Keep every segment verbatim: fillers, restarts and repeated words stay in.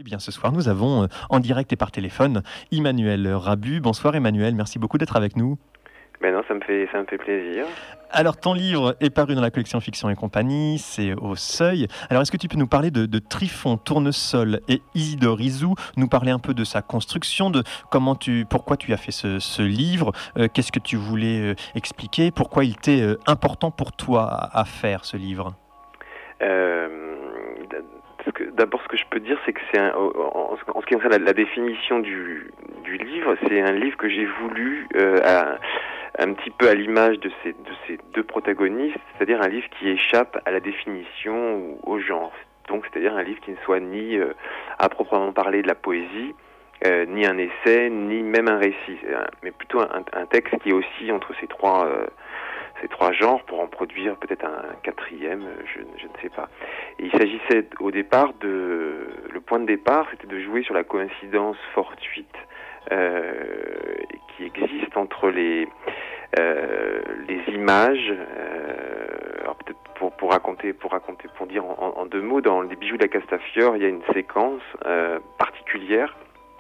Eh bien, ce soir, nous avons euh, en direct et par téléphone Emmanuel Rabu. Bonsoir Emmanuel, merci beaucoup d'être avec nous. Ben non, ça me fait, ça me fait plaisir. Alors, ton livre est paru dans la collection Fiction et compagnie, c'est au Seuil. Alors, est-ce que tu peux nous parler de, de Trifon Tournesol et Isidore Izou, nous parler un peu de sa construction, de comment tu, pourquoi tu as fait ce, ce livre, euh, qu'est-ce que tu voulais euh, expliquer, pourquoi il était euh, important pour toi à, à faire ce livre? Euh, D'abord, ce que je peux dire, c'est que c'est un, en, en ce qui concerne la, la définition du, du livre, c'est un livre que j'ai voulu euh, à, un petit peu à l'image de ces, de ces deux protagonistes, c'est-à-dire un livre qui échappe à la définition ou au genre. Donc, c'est-à-dire un livre qui ne soit ni euh, à proprement parler de la poésie, euh, ni un essai, ni même un récit, mais plutôt un, un texte qui est aussi entre ces trois euh, ces trois genres pour en produire peut-être un quatrième, je, je ne sais pas. Et il s'agissait au départ de... Le point de départ, c'était de jouer sur la coïncidence fortuite euh, qui existe entre les, euh, les images... Euh, alors peut-être pour, pour raconter, pour raconter, pour dire en, en deux mots, dans Les Bijoux de la Castafiore, il y a une séquence euh, particulière.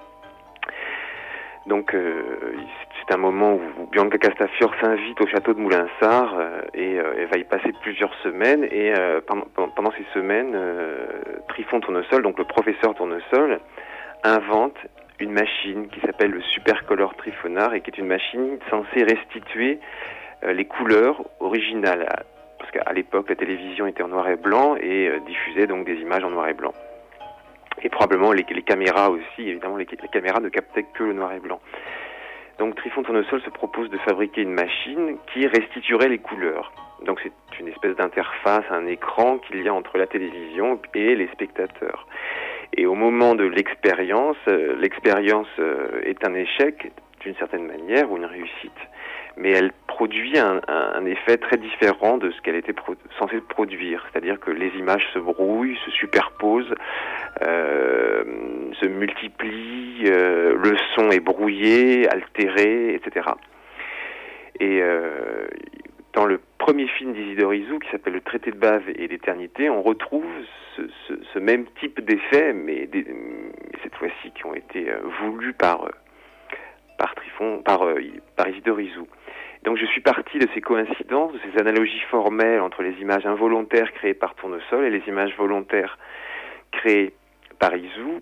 Donc euh, c'est un moment où Bianca Castafiore s'invite au château de Moulinsart euh, et euh, elle va y passer plusieurs semaines et euh, pendant, pendant ces semaines, euh, Trifon Tournesol, donc le professeur Tournesol, invente une machine qui s'appelle le Supercolor Trifonard et qui est une machine censée restituer euh, les couleurs originales. Parce qu'à l'époque, la télévision était en noir et blanc et euh, diffusait donc des images en noir et blanc. Et probablement les, les caméras aussi, évidemment les, les caméras ne captaient que le noir et blanc. Donc Trifon Tournesol se propose de fabriquer une machine qui restituerait les couleurs. Donc c'est une espèce d'interface, un écran qu'il y a entre la télévision et les spectateurs. Et au moment de l'expérience, euh, l'expérience euh, est un échec d'une certaine manière ou une réussite, mais elle produit un, un, un effet très différent de ce qu'elle était pro- censée produire. C'est-à-dire que les images se brouillent, se superposent, euh, se multiplient, euh, le son est brouillé, altéré, et cetera. Et euh, dans le premier film d'Isidore Izou, qui s'appelle Le Traité de Bave et l'Éternité, on retrouve ce, ce, ce même type d'effets, mais, des, mais cette fois-ci qui ont été euh, voulus par, euh, par Trifon, par, euh, par Isidore Izou. Donc je suis parti de ces coïncidences, de ces analogies formelles entre les images involontaires créées par Tournesol et les images volontaires créées par Izou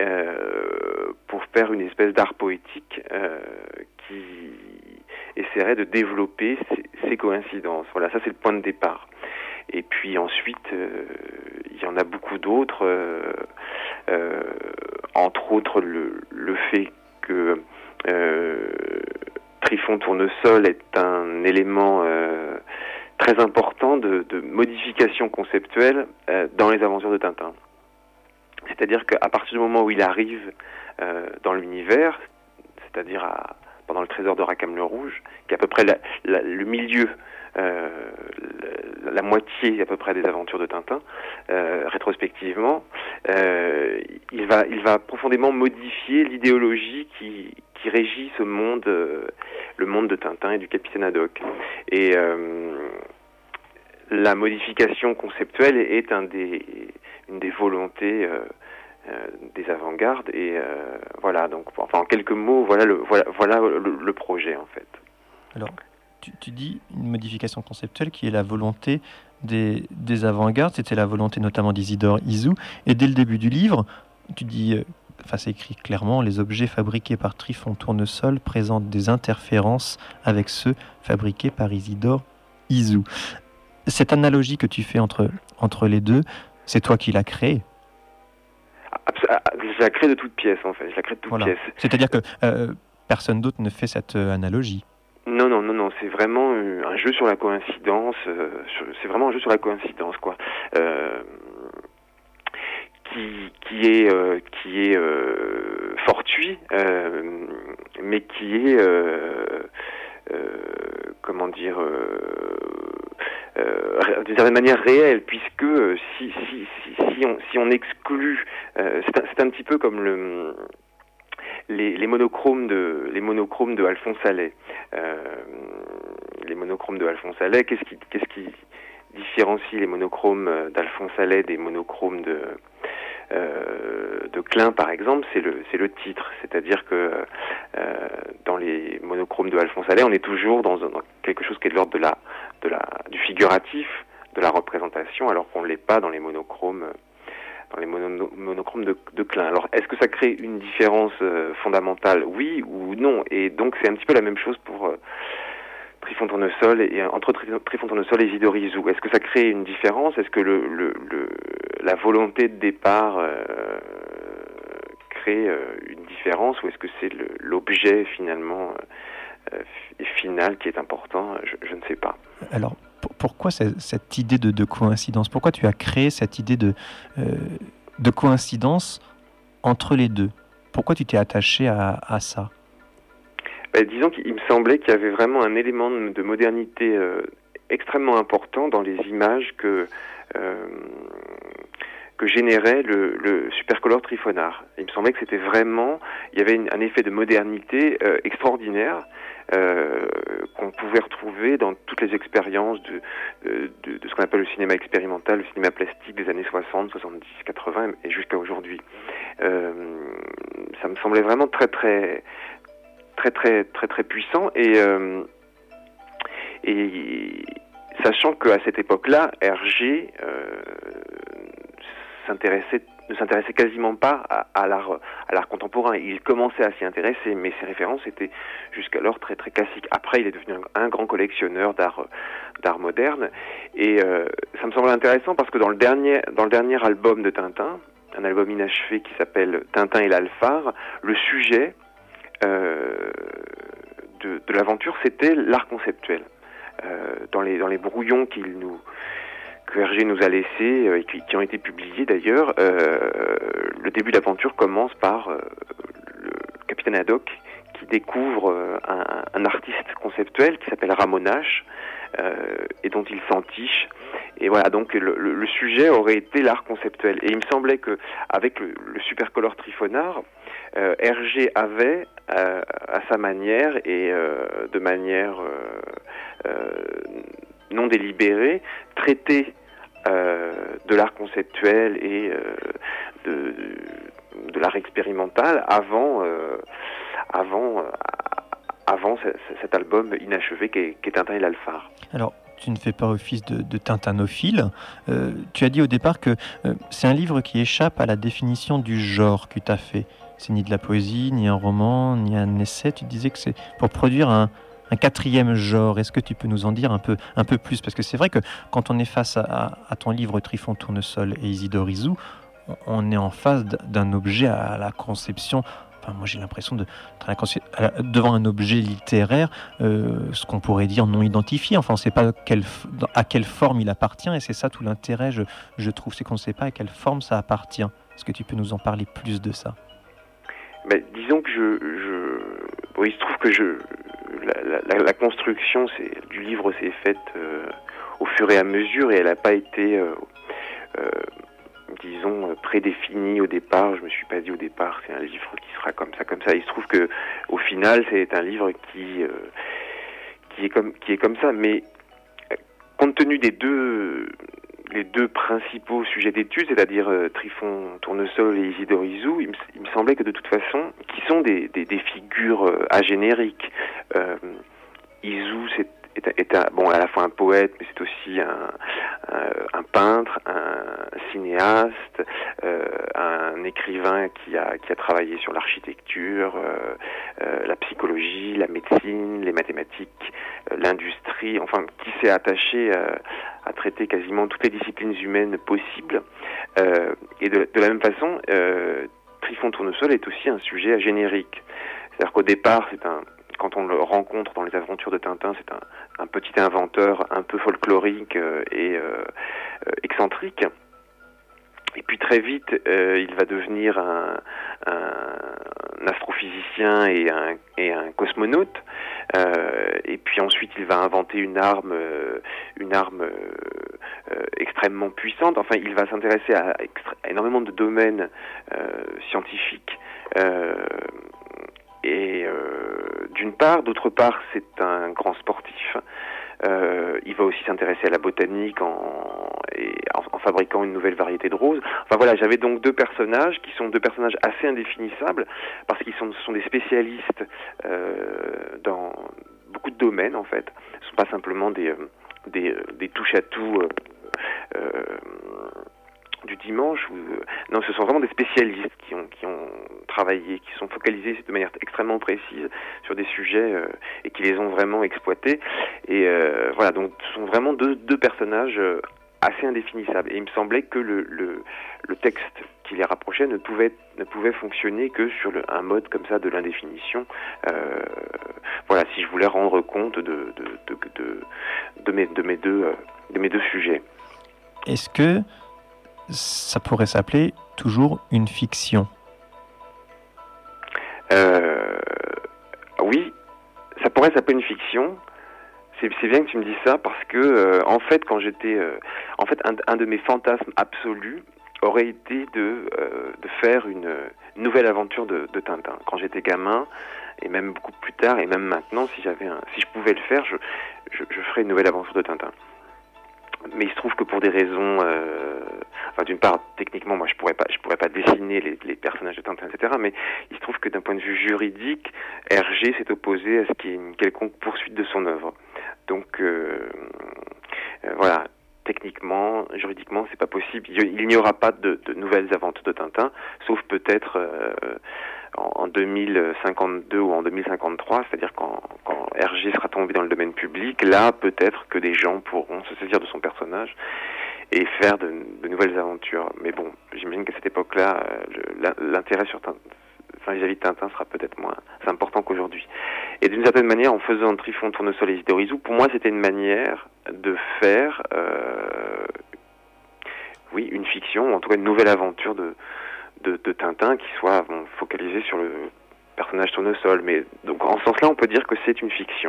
euh, pour faire une espèce d'art poétique euh, qui essaierait de développer ces, ces coïncidences. Voilà, ça c'est le point de départ. Et puis ensuite, euh, il y en a beaucoup d'autres, euh, euh, entre autres le, le fait que euh, Trifon Tournesol est un élément euh, très important de, de modification conceptuelle euh, dans les aventures de Tintin. C'est-à-dire qu'à partir du moment où il arrive euh, dans l'univers, c'est-à-dire à, pendant le trésor de Rackham le Rouge, qui est à peu près la, la, le milieu, euh, la, la moitié à peu près des aventures de Tintin, euh, rétrospectivement, euh, il va, il va profondément modifier l'idéologie qui, qui régit ce monde, euh, le monde de Tintin et du Capitaine Haddock. Et euh, la modification conceptuelle est un des, une des volontés euh, euh, des avant-gardes. Et euh, voilà, donc, enfin, en quelques mots, voilà le, voilà, voilà le, le projet en fait. Alors, tu, tu dis une modification conceptuelle qui est la volonté des, des avant-gardes, c'était la volonté notamment d'Isidore Izou. Et dès le début du livre, tu dis, euh, enfin c'est écrit clairement, les objets fabriqués par Trifon Tournesol présentent des interférences avec ceux fabriqués par Isidore Izou. Cette analogie que tu fais entre, entre les deux, c'est toi qui l'as créée. Je la crée de toutes pièces en fait, je la crée de toutes Voilà. pièces. C'est-à-dire que euh, personne d'autre ne fait cette euh, analogie. Non, non, non, non, c'est vraiment un jeu sur la coïncidence, euh, c'est vraiment un jeu sur la coïncidence, quoi. Euh, qui, qui est, euh, qui est euh, fortuit, euh, mais qui est, euh, euh, comment dire, euh, euh, d'une certaine manière réelle, puisque euh, si, si, si, si, on, si on exclut, euh, c'est, un, c'est un petit peu comme le... Les, les monochromes de les monochromes de Alphonse Allais. Euh, les monochromes de Alphonse Allais, qu'est-ce qui qu'est-ce qui différencie les monochromes d'Alphonse Allais des monochromes de euh, de Klein, par exemple, c'est le, c'est le titre. C'est-à-dire que euh, dans les monochromes de Alphonse Allais, on est toujours dans, dans quelque chose qui est de l'ordre de la, de la, du figuratif, de la représentation, alors qu'on ne l'est pas dans les monochromes, dans les mono, monochromes de, de Klein. Alors, est-ce que ça crée une différence euh, fondamentale? Oui ou non? Et donc, c'est un petit peu la même chose pour euh, Trifon Tournesol et entre Trifon Tournesol et Isidore Izou. Est-ce que ça crée une différence? Est-ce que le, le, le, la volonté de départ euh, crée euh, une différence, ou est-ce que c'est le, l'objet finalement euh, final qui est important? je, je ne sais pas. Alors, pourquoi cette idée de, de coïncidence? Pourquoi tu as créé cette idée de, euh, de coïncidence entre les deux? Pourquoi tu t'es attaché à, à ça? Ben, disons qu'il me semblait qu'il y avait vraiment un élément de modernité euh, extrêmement important dans les images que euh, que générait le, le Supercolor Trifonard. Il me semblait que c'était vraiment, il y avait une, un effet de modernité euh, extraordinaire euh, qu'on pouvait retrouver dans toutes les expériences de, de, de, de ce qu'on appelle le cinéma expérimental, le cinéma plastique des années soixante, soixante-dix, quatre-vingts et jusqu'à aujourd'hui. Euh, ça me semblait vraiment très très très très très très puissant, et euh, et sachant qu'à cette époque-là, Hergé euh, s'intéressait ne s'intéressait quasiment pas à, à l'art à l'art contemporain. Il commençait à s'y intéresser, mais ses références étaient jusqu'alors très très classiques. Après, il est devenu un, un grand collectionneur d'art d'art moderne, et euh, ça me semble intéressant parce que dans le dernier dans le dernier album de Tintin, un album inachevé qui s'appelle Tintin et l'Alphare, le sujet Euh, de, de l'aventure, c'était l'art conceptuel. Euh, dans les dans les brouillons qu'il nous que Hergé nous a laissés euh, et qui, qui ont été publiés d'ailleurs, euh, le début de l'aventure commence par euh, le capitaine Haddock qui découvre euh, un, un artiste conceptuel qui s'appelle Ramonache euh, et dont il s'entiche. Et voilà, donc le, le, le sujet aurait été l'art conceptuel. Et il me semblait que avec le, le Supercolor Trifonard, euh, Hergé avait euh, à sa manière et euh, de manière euh, euh, non délibérée traité euh, de l'art conceptuel et euh, de, de l'art expérimental avant euh, avant euh, avant cet album inachevé qu'est, qu'est Tintin et l'Alphare. Alors, tu ne fais pas office de, de tintanophile. Euh, tu as dit au départ que euh, c'est un livre qui échappe à la définition du genre que tu as fait. C'est ni de la poésie, ni un roman, ni un essai. Tu disais que c'est pour produire un, un quatrième genre. Est-ce que tu peux nous en dire un peu, un peu plus? Parce que c'est vrai que quand on est face à, à ton livre Trifon Tournesol et Isidore Izou, on est en face d'un objet à la conception. Enfin, moi, j'ai l'impression de devant un objet littéraire, euh, ce qu'on pourrait dire non identifié. Enfin, on ne sait pas quelle, à quelle forme il appartient, et c'est ça tout l'intérêt, je, je trouve, c'est qu'on ne sait pas à quelle forme ça appartient. Est-ce que tu peux nous en parler plus de ça? Ben, disons que je, je... Bon, il se trouve que je la, la, la construction c'est, du livre s'est faite euh, au fur et à mesure, et elle n'a pas été euh, euh, disons prédéfinie au départ. Je me suis pas dit au départ c'est un livre qui sera comme ça, comme ça. Il se trouve que au final c'est un livre qui euh, qui est comme qui est comme ça. Mais compte tenu des deux les deux principaux sujets d'étude, c'est-à-dire euh, Trifon Tournesol et Isidore Izou, il me, il me semblait que de toute façon, qui sont des, des, des figures euh, agénériques. Euh, Izou, c'est est, est un, bon, à la fois un poète, mais c'est aussi un, un, un peintre, un cinéaste, euh, un écrivain qui a, qui a travaillé sur l'architecture, euh, euh, la psychologie, la médecine, les mathématiques, euh, l'industrie, enfin, qui s'est attaché à, à traiter quasiment toutes les disciplines humaines possibles. Euh, et de, de la même façon, euh, Trifon Tournesol est aussi un sujet agénérique. C'est-à-dire qu'au départ, c'est un quand on le rencontre dans les aventures de Tintin, c'est un, un petit inventeur un peu folklorique euh, et euh, euh, excentrique. Et puis très vite, euh, il va devenir un, un, un astrophysicien et un, et un cosmonaute. Euh, et puis ensuite, il va inventer une arme, euh, une arme euh, euh, extrêmement puissante. Enfin, il va s'intéresser à, extra- à énormément de domaines euh, scientifiques. Euh, Et euh, d'une part, d'autre part, c'est un grand sportif. Euh, il va aussi s'intéresser à la botanique en, et en, en fabriquant une nouvelle variété de roses. Enfin voilà, j'avais donc deux personnages qui sont deux personnages assez indéfinissables parce qu'ils sont, sont des spécialistes euh, dans beaucoup de domaines en fait. Ce ne sont pas simplement des, euh, des, euh, des touche-à-tout euh, euh, du dimanche. Où, euh, non, ce sont vraiment des spécialistes qui ont, qui ont travaillé, qui sont focalisés de manière extrêmement précise sur des sujets euh, et qui les ont vraiment exploités. Et euh, voilà, donc ce sont vraiment deux, deux personnages euh, assez indéfinissables. Et il me semblait que le, le, le texte qui les rapprochait ne pouvait, ne pouvait fonctionner que sur le, un mode comme ça de l'indéfinition. Euh, voilà, si je voulais rendre compte de, de, de, de, de, mes, de, mes, deux, euh, de mes deux sujets. Est-ce que ça pourrait s'appeler toujours une fiction ? euh, Oui, ça pourrait s'appeler une fiction. C'est, c'est bien que tu me dises ça parce que, euh, en fait, quand j'étais, euh, en fait, un, un de mes fantasmes absolus aurait été de, euh, de faire une, une nouvelle aventure de, de Tintin. Quand j'étais gamin, et même beaucoup plus tard, et même maintenant, si j'avais, un, si je pouvais le faire, je, je, je ferais une nouvelle aventure de Tintin. Mais il se trouve que pour des raisons, euh, enfin d'une part techniquement, moi je pourrais pas, je pourrais pas dessiner les, les personnages de Tintin, et cetera. Mais il se trouve que d'un point de vue juridique, Hergé s'est opposé à ce qu'il y ait une quelconque poursuite de son œuvre. Donc euh, euh, voilà, techniquement, juridiquement, c'est pas possible. Il, il n'y aura pas de, de nouvelles aventures de Tintin, sauf peut-être euh, en deux mille cinquante-deux ou en deux mille cinquante-trois, c'est-à-dire quand, quand Hergé sera tombé dans le domaine public, là peut-être que des gens pourront se saisir de son personnage et faire de, de nouvelles aventures. Mais bon, j'imagine qu'à cette époque-là, le, l'intérêt sur Tintin, enfin, vis-à-vis de Tintin sera peut-être moins important qu'aujourd'hui. Et d'une certaine manière, en faisant Trifon, Tournesol et Isidore Isou, pour moi c'était une manière de faire euh, oui, une fiction, ou en tout cas une nouvelle aventure de De, de Tintin qui soit bon, focalisé sur le personnage Tournesol. Mais donc en ce sens-là, on peut dire que c'est une fiction.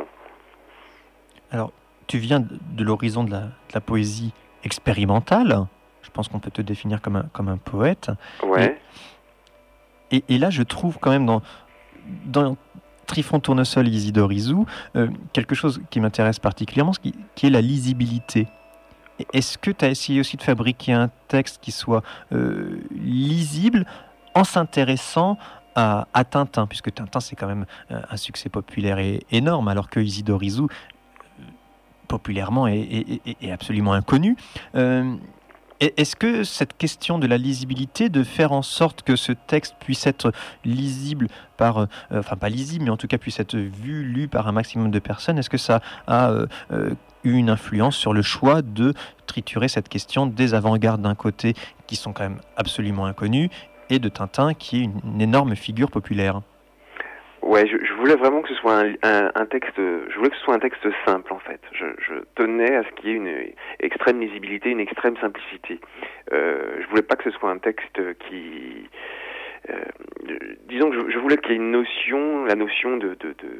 Alors, tu viens de, de l'horizon de la, de la poésie expérimentale. Je pense qu'on peut te définir comme un, comme un poète. Ouais. Et, et, et là, je trouve quand même dans, dans Trifon, Tournesol, Isidore Isou, euh, quelque chose qui m'intéresse particulièrement, qui, qui est la lisibilité. Est-ce que tu as essayé aussi de fabriquer un texte qui soit euh, lisible en s'intéressant à, à Tintin, puisque Tintin c'est quand même un succès populaire et énorme, alors que Isidore Isou, populairement, est, est, est, est absolument inconnu. Euh, Est-ce que cette question de la lisibilité, de faire en sorte que ce texte puisse être lisible par, euh, enfin pas lisible, mais en tout cas puisse être vu, lu par un maximum de personnes, est-ce que ça a euh, euh, eu une influence sur le choix de triturer cette question des avant-gardes d'un côté, qui sont quand même absolument inconnus, et de Tintin, qui est une, une énorme figure populaire? Ouais, je, je voulais vraiment que ce soit un, un, un texte, je voulais que ce soit un texte simple en fait. Je, je tenais à ce qu'il y ait une extrême lisibilité, une extrême simplicité. Euh, je voulais pas que ce soit un texte qui, euh, disons que je, je voulais qu'il y ait une notion, la notion de, de, de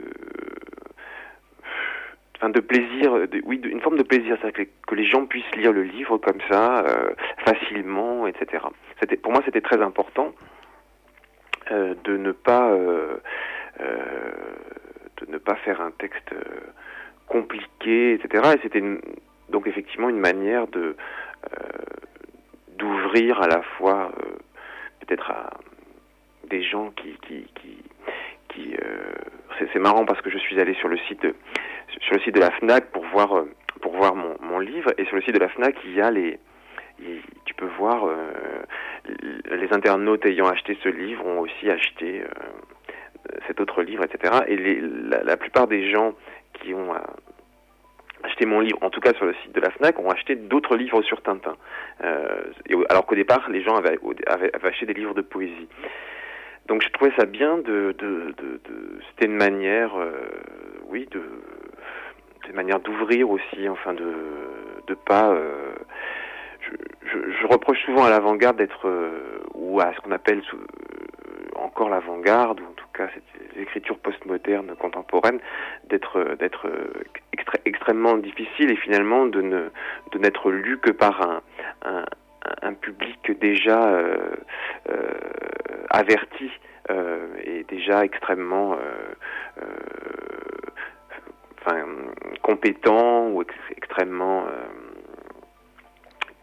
enfin de plaisir, de, oui, de, une forme de plaisir, c'est-à-dire que, que les gens puissent lire le livre comme ça, euh, facilement, et cetera. C'était, pour moi, c'était très important euh, de ne pas euh, Euh, de ne pas faire un texte euh, compliqué, et cetera. Et c'était une, donc effectivement une manière de euh, d'ouvrir à la fois euh, peut-être à des gens qui qui qui, qui euh, c'est, c'est marrant parce que je suis allé sur le site de, sur le site de la Fnac pour voir euh, pour voir mon mon livre, et sur le site de la Fnac il y a les il, tu peux voir euh, les internautes ayant acheté ce livre ont aussi acheté euh, cet autre livre, et cetera. Et les, la, la plupart des gens qui ont euh, acheté mon livre, en tout cas sur le site de la Fnac, ont acheté d'autres livres sur Tintin. Euh, et, alors qu'au départ, les gens avaient, avaient, avaient acheté des livres de poésie. Donc je trouvais ça bien de... de, de, de c'était une manière, euh, oui, de... C'est une manière d'ouvrir aussi, enfin de de pas... Euh, je, je, je reproche souvent à l'avant-garde d'être... Euh, ou à ce qu'on appelle... Sous, encore l'avant-garde, ou en tout cas cette écriture postmoderne contemporaine, d'être d'être extré- extrêmement difficile et finalement de ne de n'être lu que par un un, un public déjà euh, euh, averti euh, et déjà extrêmement euh, euh, enfin compétent ou ex- extrêmement euh,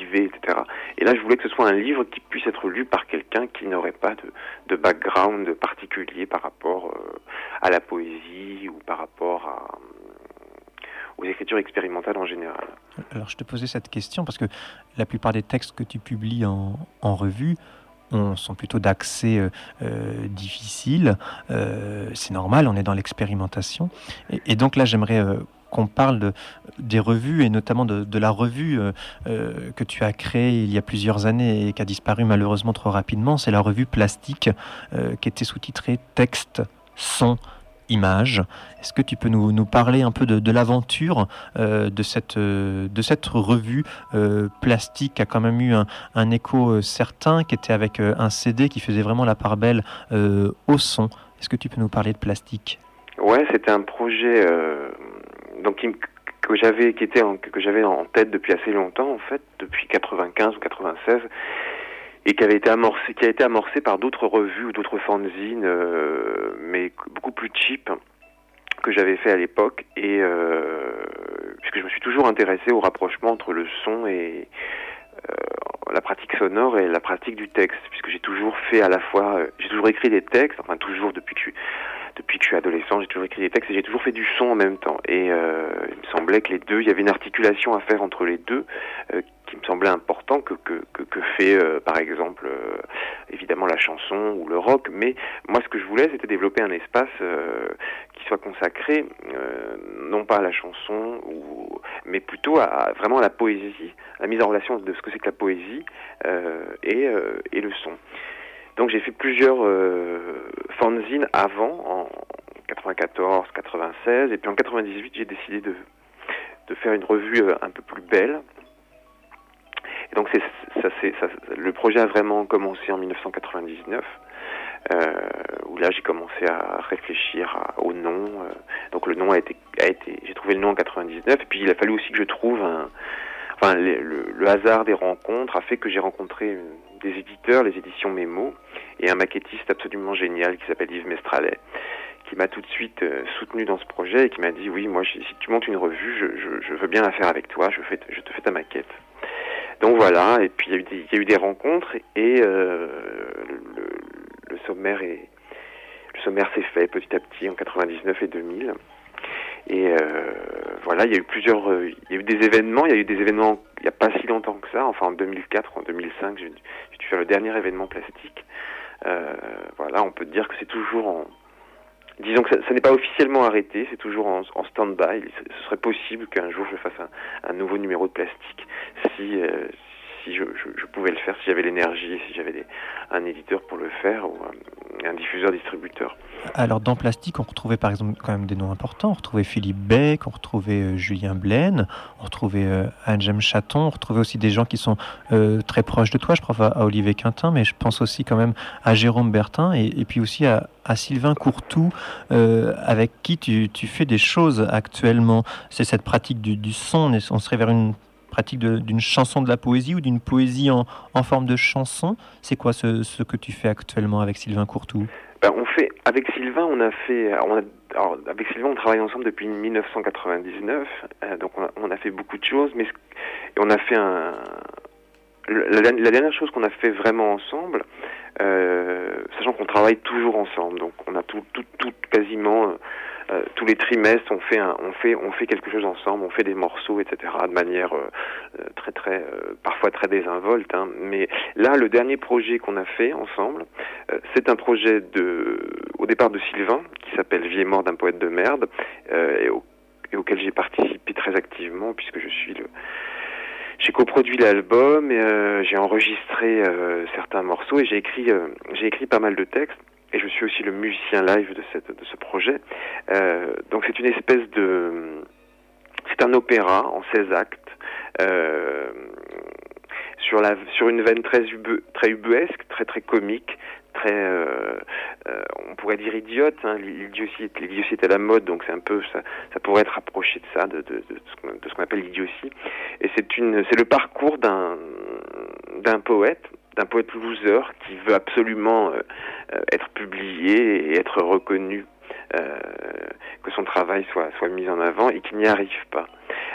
motiver, et cetera. Et là, je voulais que ce soit un livre qui puisse être lu par quelqu'un qui n'aurait pas de, de background particulier par rapport euh, à la poésie ou par rapport à, euh, aux écritures expérimentales en général. Alors, je te posais cette question parce que la plupart des textes que tu publies en, en revue on, sont plutôt d'accès euh, euh, difficile. Euh, c'est normal, on est dans l'expérimentation. Et, et donc là, j'aimerais euh, qu'on parle de, des revues et notamment de, de la revue euh, euh, que tu as créée il y a plusieurs années et qui a disparu malheureusement trop rapidement. C'est la revue Plastique euh, qui était sous-titrée Texte, Son, Images. Est-ce que tu peux nous, nous parler un peu de, de l'aventure euh, de, cette, euh, de cette revue euh, Plastique qui a quand même eu un, un écho euh, certain, qui était avec euh, un C D qui faisait vraiment la part belle euh, au son. Est-ce que tu peux nous parler de Plastique ? Ouais, c'était un projet euh, donc, qui, que j'avais qui était en, que j'avais en tête depuis assez longtemps, en fait, depuis quatre-vingt-quinze ou quatre-vingt-seize. Et qui avait été amorcé, qui a été amorcé par d'autres revues ou d'autres fanzines, euh, mais beaucoup plus cheap, que j'avais fait à l'époque. Et euh, puisque je me suis toujours intéressé au rapprochement entre le son et euh, la pratique sonore et la pratique du texte, puisque j'ai toujours fait à la fois, euh, j'ai toujours écrit des textes, enfin toujours depuis que je suis Depuis que je suis adolescent, j'ai toujours écrit des textes et j'ai toujours fait du son en même temps. Et euh, il me semblait que les deux, il y avait une articulation à faire entre les deux, euh, qui me semblait important que que que, que fait euh, par exemple euh, évidemment la chanson ou le rock. Mais moi, ce que je voulais, c'était développer un espace euh, qui soit consacré euh, non pas à la chanson, ou mais plutôt à, à vraiment à la poésie, à la mise en relation de ce que c'est que la poésie euh, et euh, et le son. Donc j'ai fait plusieurs euh, fanzines avant, en quatre-vingt-quatorze, quatre-vingt-seize, et puis en quatre-vingt-dix-huit j'ai décidé de, de faire une revue euh, un peu plus belle. Et donc c'est, ça, c'est, ça, le projet a vraiment commencé en dix-neuf cent quatre-vingt-dix-neuf, euh, où là j'ai commencé à réfléchir à, au nom. Euh, donc le nom a été, a été, j'ai trouvé le nom en quatre-vingt-dix-neuf, et puis il a fallu aussi que je trouve un... Enfin, le, le, le hasard des rencontres a fait que j'ai rencontré une, des éditeurs, les éditions Mémo, et un maquettiste absolument génial qui s'appelle Yves Mestralet, qui m'a tout de suite euh, soutenu dans ce projet et qui m'a dit oui, moi, si tu montes une revue, je, je, je veux bien la faire avec toi, je, fais, je te fais ta maquette. Donc voilà, et puis il y a eu des, il y a eu des rencontres et euh, le, le, le sommaire est, le sommaire s'est fait petit à petit en quatre-vingt-dix-neuf et deux mille. Et euh, voilà, il y a eu plusieurs, euh, il y a eu des événements, il y a eu des événements il n'y a pas si longtemps que ça, enfin en deux mille quatre, en deux mille cinq, j'ai, j'ai dû faire le dernier événement plastique. Euh, voilà, on peut dire que c'est toujours en... Disons que ça, ça n'est pas officiellement arrêté, c'est toujours en, en stand-by. Ce serait possible qu'un jour je fasse un, un nouveau numéro de plastique si... Euh, si je, je, je pouvais le faire, si j'avais l'énergie, si j'avais des, un éditeur pour le faire ou un, un diffuseur-distributeur. Alors dans Plastique, on retrouvait par exemple quand même des noms importants. On retrouvait Philippe Beck, on retrouvait euh, Julien Blaine, on retrouvait euh, Anne-Jem Chaton, on retrouvait aussi des gens qui sont euh, très proches de toi. Je pense à, à Olivier Quintin, mais je pense aussi quand même à Jérôme Bertin et, et puis aussi à, à Sylvain Courtou, euh, avec qui tu, tu fais des choses actuellement. C'est cette pratique du, du son, on serait vers une pratique de, d'une chanson de la poésie ou d'une poésie en, en forme de chanson. C'est quoi ce, ce que tu fais actuellement avec Sylvain Courtou ? Ben, on fait, avec Sylvain, on a fait, on a, alors, avec Sylvain, on travaille ensemble depuis dix-neuf cent quatre-vingt-dix-neuf, euh, donc on a, on a fait beaucoup de choses, mais et on a fait un, la, la dernière chose qu'on a fait vraiment ensemble, euh, sachant qu'on travaille toujours ensemble, donc on a tout, tout, tout quasiment. Euh, tous les trimestres, on fait, un, on fait, on fait quelque chose ensemble, on fait des morceaux, et cetera, de manière euh, très, très, euh, parfois très désinvolte. Hein. Mais là, le dernier projet qu'on a fait ensemble, euh, c'est un projet de, au départ de Sylvain, qui s'appelle Vie et mort d'un poète de merde, euh, et, au, et auquel j'ai participé très activement, puisque je suis le, j'ai coproduit l'album, et, euh, j'ai enregistré euh, certains morceaux et j'ai écrit, euh, j'ai écrit pas mal de textes. Et je suis aussi le musicien live de, cette, de ce projet. Euh, donc c'est une espèce de... C'est un opéra en seize actes, euh, sur, la, sur une veine très, ube, très ubuesque, très très comique, très... Euh, euh, on pourrait dire idiote, hein, l'idiotie, l'idiotie est à la mode, donc c'est un peu... Ça, ça pourrait être rapproché de ça, de, de, de, ce, qu'on, de ce qu'on appelle l'idiotie. Et c'est, une, c'est le parcours d'un, d'un poète, d'un poète loser qui veut absolument euh, être publié et être reconnu, euh, que son travail soit, soit mis en avant et qui n'y arrive pas.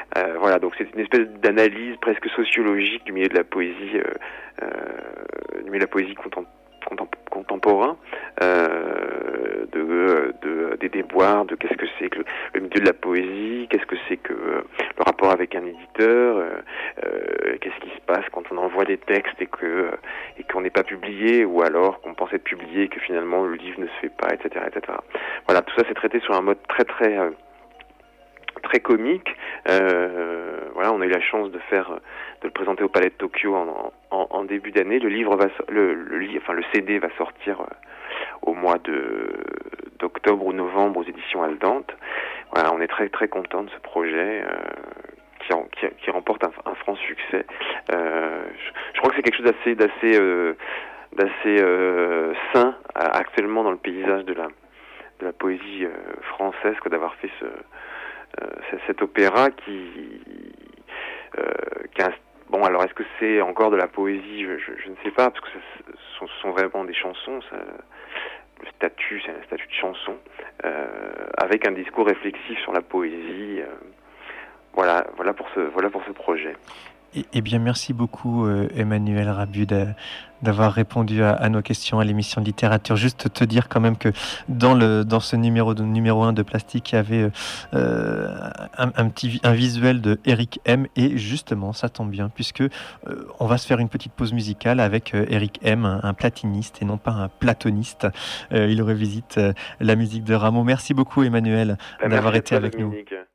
Euh, voilà, donc c'est une espèce d'analyse presque sociologique du milieu de la poésie, euh, euh, du milieu de la poésie contem- contem- contemporain, euh, de, de des déboires, de qu'est-ce que c'est que le, le milieu de la poésie, qu'est-ce que c'est que euh, le rapport avec un éditeur, euh, euh, qu'est-ce qui se passe quand on envoie des textes et que euh, et qu'on n'est pas publié, ou alors qu'on pense être publié et que finalement le livre ne se fait pas, et cetera, et cetera. Voilà, tout ça c'est traité sur un mode très très euh, très comique. Euh, voilà, on a eu la chance de faire, de le présenter au Palais de Tokyo en, en, en début d'année. Le livre va, le, le, enfin le C D va sortir euh, au mois de d'octobre ou novembre aux éditions Aldante. Voilà, on est très très content de ce projet. Euh, Qui, qui, qui remporte un, un franc succès. Euh, je, je crois que c'est quelque chose d'assez d'assez euh, d'assez euh, sain actuellement dans le paysage de la de la poésie euh, française, que d'avoir fait ce euh, cet opéra qui euh, qui a un, bon, alors est-ce que c'est encore de la poésie, je, je, je ne sais pas, parce que ce sont, ce sont vraiment des chansons, ça, le statut c'est un statut de chanson, euh, avec un discours réflexif sur la poésie. euh, Voilà, voilà pour ce, voilà pour ce projet. Eh, eh bien, merci beaucoup, euh, Emmanuel Rabu, d'a- d'avoir répondu à, à nos questions à l'émission de littérature. Juste te dire quand même que dans, le, dans ce numéro, de, numéro un de Plastique, il y avait euh, un, un petit vi- un visuel de Eric M. Et justement, ça tombe bien, puisque euh, on va se faire une petite pause musicale avec euh, Eric M., un, un platiniste et non pas un platoniste. Euh, il revisite euh, la musique de Rameau. Merci beaucoup, Emmanuel, Ben, d'avoir merci à été toi, avec nous. Dominique.